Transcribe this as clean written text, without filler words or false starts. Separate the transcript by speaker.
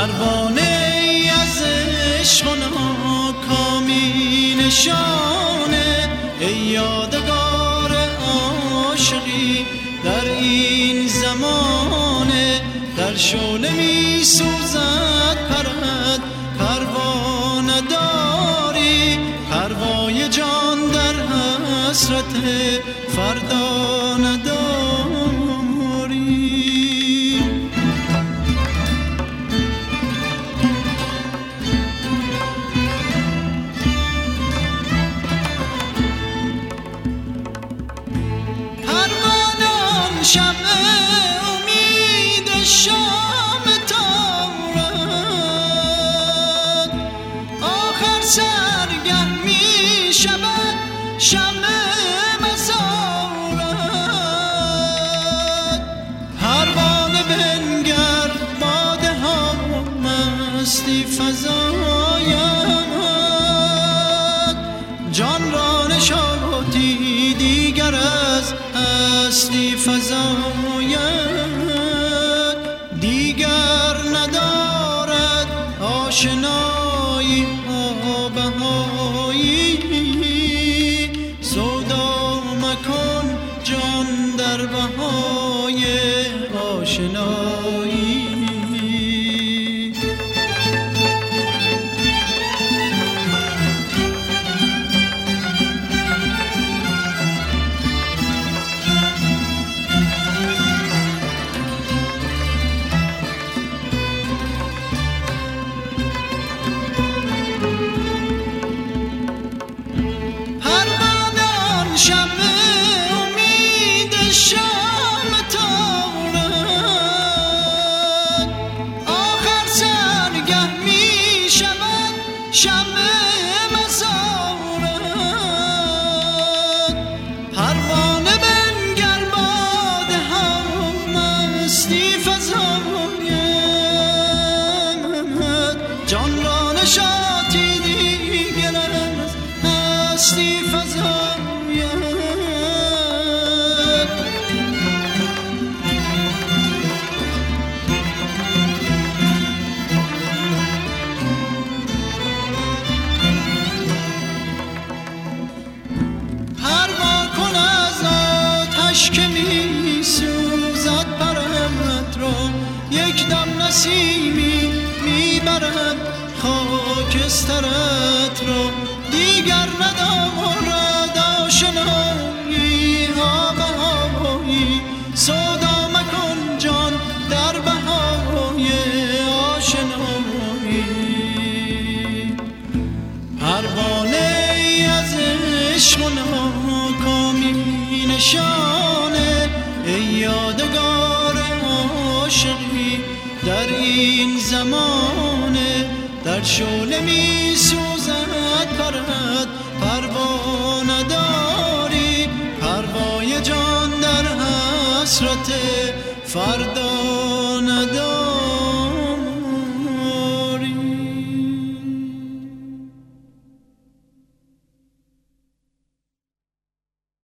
Speaker 1: پروانه ای از عشق و ناکامی نشانه، ای یادگار عاشقی در این زمانه. در شعله می سوزد پرد پروانه داری، پروای جان در حسرت فردا نداری. پروانه شمع امید شام تارد، آخر سرگه می شود شمع مزارد. پروانه بنگر باده ها مستی فزاید، جان را نشاطی دیگر از هستی فزاید. دیگر ندارد آشنایی ها بهایی، سودا مکن جان در بهای آشنایی. شمع امید شام تارد، آخر سرگه می شود شمع مزارد. پروانه بنگر باده ها مستی فزاید، جان را نشاطی دیگر از هستی فزاید. که می سوزد پرد را، یک دم نسیمی می برد خاکسترت را. دیگر ندارد آشنایی ها بهایی، سودا مکن جان در بهای آشنایی. پروانه ای از عشق و ناکامی نشانه، ای یادگار عاشقی در این زمانه. در شعله می سوزد پرد پروانه داری، پروای جان در حسرت فردا نداری.